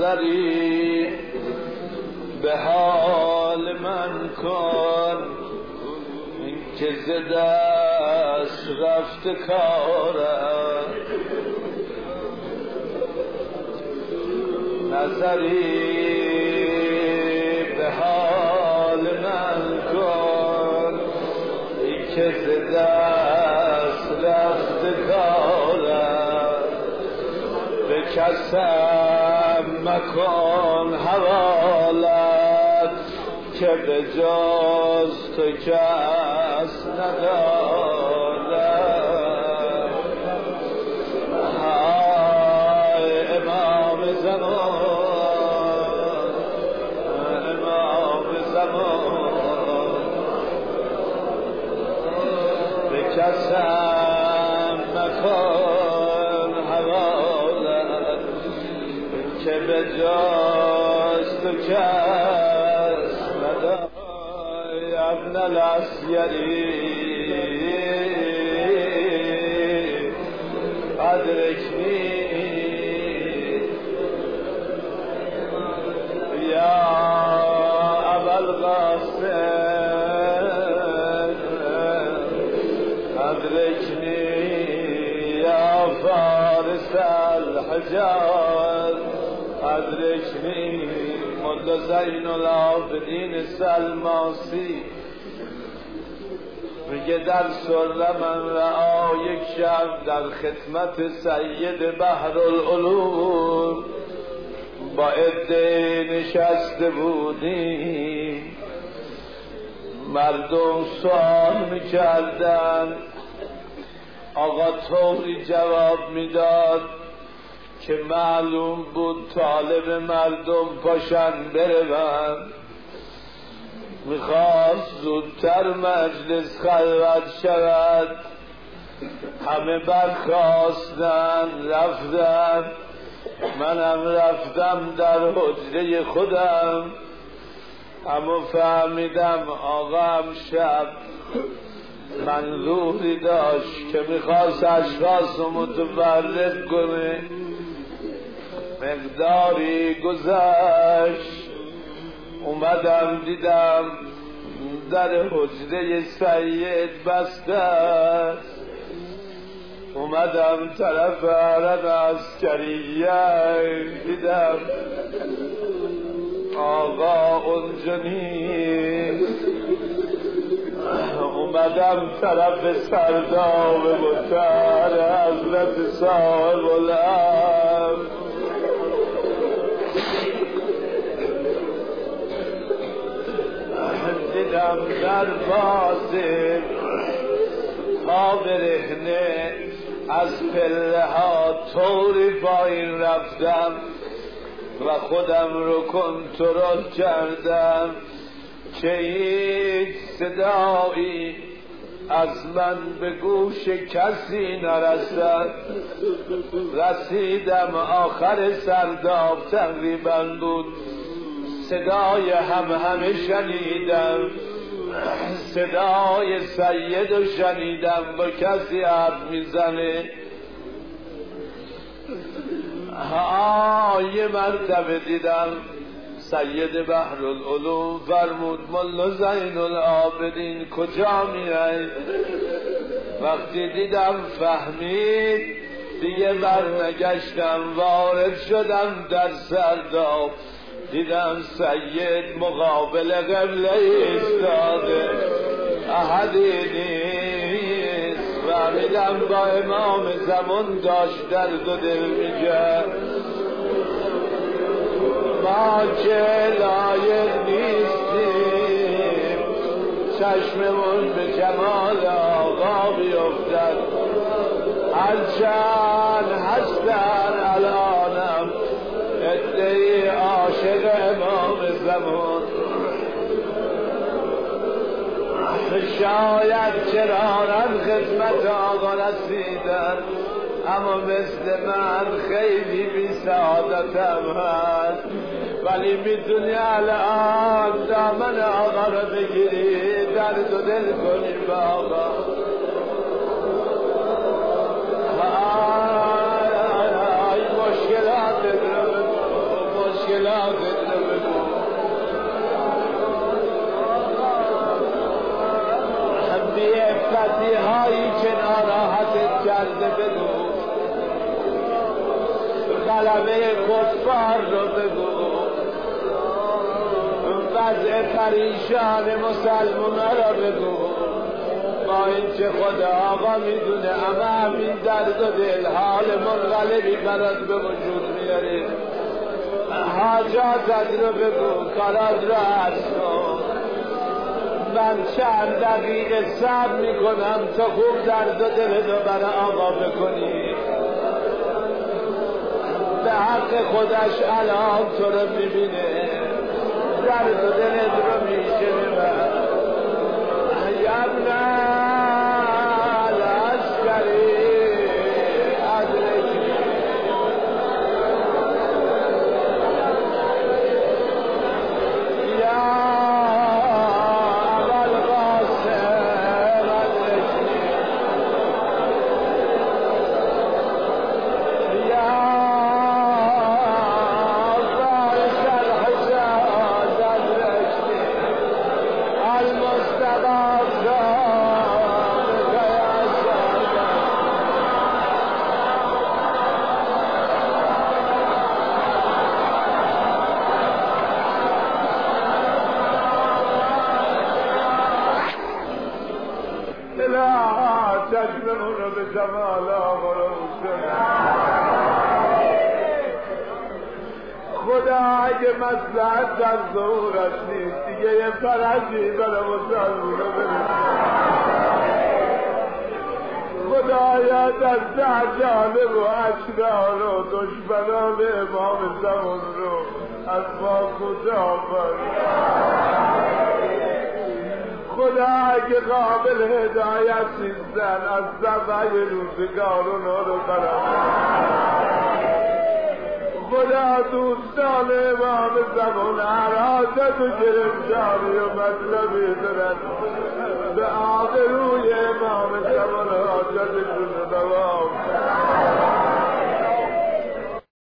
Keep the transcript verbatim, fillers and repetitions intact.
نظری به حال من کن این که ز دست رفته کارم، نظری به حال من کن این که ز دست رفته کارم، به کسم مکن حوالت که به جز تو کس ندارد. های امام زمان، امام زمان، به کسم مکن حوالت که به جز تو کس ندارد. ابن الاسیری ادرکنی یا ابوالقاسم، ادرکنی یا فارس الحجاز، ادرکنی ملا زین العابدین سلماسی میگه در سره من رعا یک شب در خدمت سید بحرالعلوم با عده نشسته بودیم، مردم سوال میکردن، آقا طوری جواب میداد که معلوم بود طالب مردم پاشن برون، میخواست زودتر مجلس خلوت شود. همه برخاستن رفتن، منم رفتم در حجره خودم، اما فهمیدم آقا امشب منظوری داشت که میخواست اشخاص رو متفرق کنه. مقداری گذشت، اومدم دیدم در حجره سید بسته است، اومدم طرف حرم عسکریه دیدم آقا اونجا نیست، اومدم طرف سرداب مطهر حضرت صاحب الامر، دیدم در بازه تا برهنه از پله ها طوری پایین رفتم و خودم رو کنترل کردم که هیچ صدایی از من به گوش کسی نرسد. رسیدم آخر سرداب تقریبا بود، صدای هم همه شنیدم، صدای سید رو شنیدم با کسی حرف میزنه. ها یه مرتبه دیدم سید بحرالعلوم فرمود ملا زین العابدین کجا میای؟ وقتی دیدم فهمید دیگه برنگشتم، وارد شدم در سرداب، دیدم سید مقابل قبله ایستاده، احدی نیست. فهمیدم با امام زمان داشت درد و دل میگه ما که لایق نیستیم چشممون به جمال آقا بیفتد، هرچند هستن الانم ادعی عاشق امام زمان، شاید چرارن خدمت آقا رسیدن اما مثل من خیلی بی سعادتم هست، ولی میتونی الان دامن آقا رو بگیری درد و دل کنی با آقا. آی مشکلات رو غلبه کفار رو بگو، وضع پریشان مسلمان را بگو. با اینکه خدا آقا میدونه اما همین درد و دل حال منقلبی برات به وجود میاره. حاجاتت رو بگو، کارات رو عرض کن. من چند دقیقه صبر میکنم تا خوب درد و دل رو برای آقا بکنی. به حق خودش الان تو رو میبینه، درد و دلت رو میشنه. من یبنه العسکری ادرکی یا ابوالقاسم ادرکی یا فارس الحجاز ادرکی المصطفى تجمعون بجمال خدا اگه مصلحت در ظهورش نیست دیگه یه فرجی برای مسلمان رو برسه. خدایا دست جانب و اشرار و دشمنان امام زمان رو از ما کوتاه فرما. خدا اگه قابل هدایت نیستن از زبای روزگارون رو برام. خدا دوستان امام زمان حراست و گرفتاری و مطلبی دارن، به آبروی امام زمان حاجتشون رو دوا